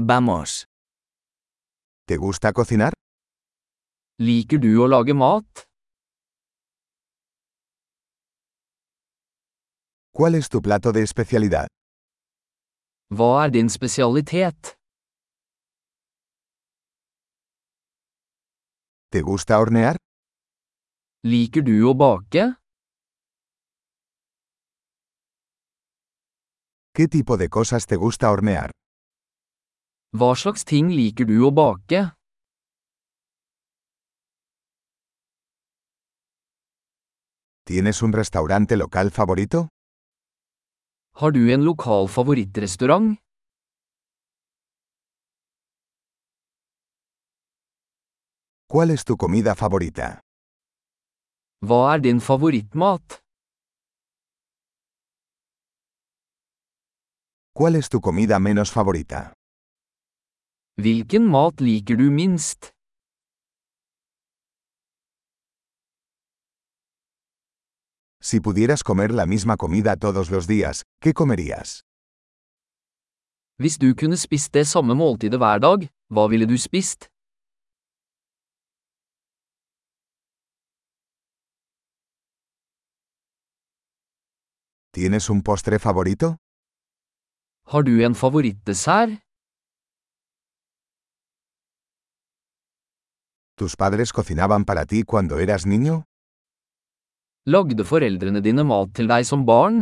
Vamos. ¿Te gusta cocinar? Liker du å lage mat? ¿Cuál es tu plato de especialidad? Hva din spesialitet? ¿Te gusta hornear? Liker du å bake? ¿Qué tipo de cosas te gusta hornear? Hva slags ting liker du å bake? ¿Tienes un restaurante local favorito? Har du en lokal favorittrestaurant? ¿Cuál es tu comida favorita? Hva din favorittmat? ¿Cuál es tu comida menos favorita? Hvilken mat liker du minst? Si pudieras comer la misma comida todos los días, ¿qué comerías? Hvis du kunne spist det samme måltidet hver dag, hva ville du spist? ¿Tienes un postre favorito? Har du en favorittdessert? ¿Tus padres cocinaban para ti cuando eras niño? Lagde foreldrene dine mat til deg som barn?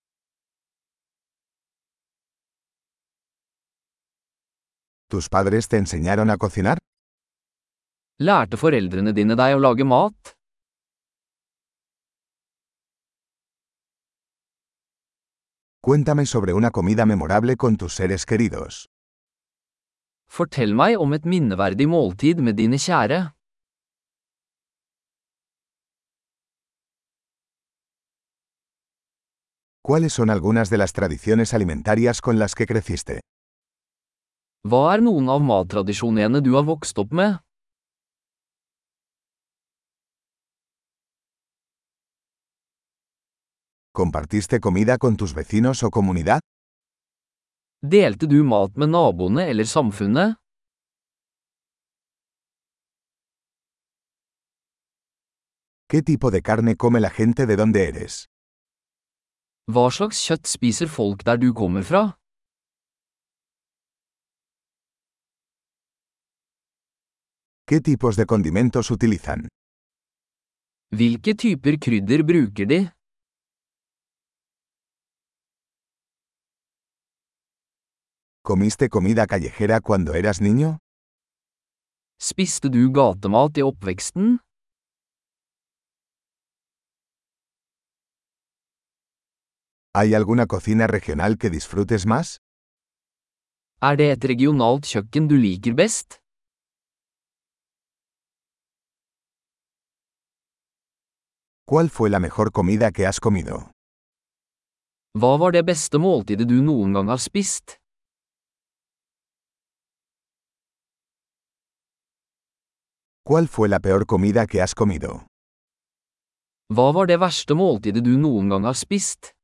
¿Tus padres te enseñaron a cocinar? Lærte foreldrene dine deg å lage mat? Cuéntame sobre una comida memorable con tus seres queridos. Fortell meg om et minneverdig måltid med dine kjære. ¿Cuáles son algunas de las tradiciones alimentarias con las que creciste? Hva noen av mattradisjonene du har vokst opp med? ¿Compartiste comida con tus vecinos o comunidad? Delte du mat med naboene eller samfunnet? ¿Qué tipo de carne come la gente de donde eres? Hva slags kjøtt spiser folk der du kommer fra? ¿Qué tipos de condimentos utilizan? Hvilke typer krydder bruker de? ¿Comiste comida callejera cuando eras niño? Spiste du gatemat i oppveksten? ¿Hay alguna cocina regional que disfrutes más? Det et regionalt kjøkken du liker best? ¿Cuál fue la mejor comida que has comido? Hva var det beste måltidet du noen gang har spist? ¿Cuál fue la peor comida que has comido? Hva var det verste måltidet du noen gang har spist?